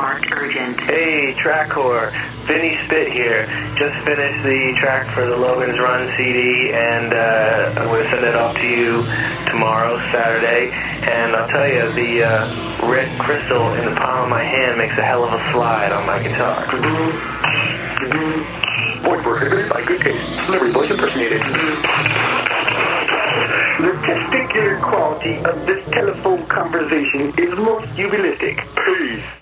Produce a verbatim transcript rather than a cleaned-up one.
marked urgent. Hey, Trackcore. Vinny Spit here. Just finished the track for the Logan's Run C D, and uh, I'm going to send it off to you tomorrow, Saturday. And I'll tell you, the uh, red crystal in the palm of my hand makes a hell of a slide on my guitar. Voice prohibited by good taste. Celebrity voice impersonated. The testicular quality of this telephone conversation is most jubilistic. Peace.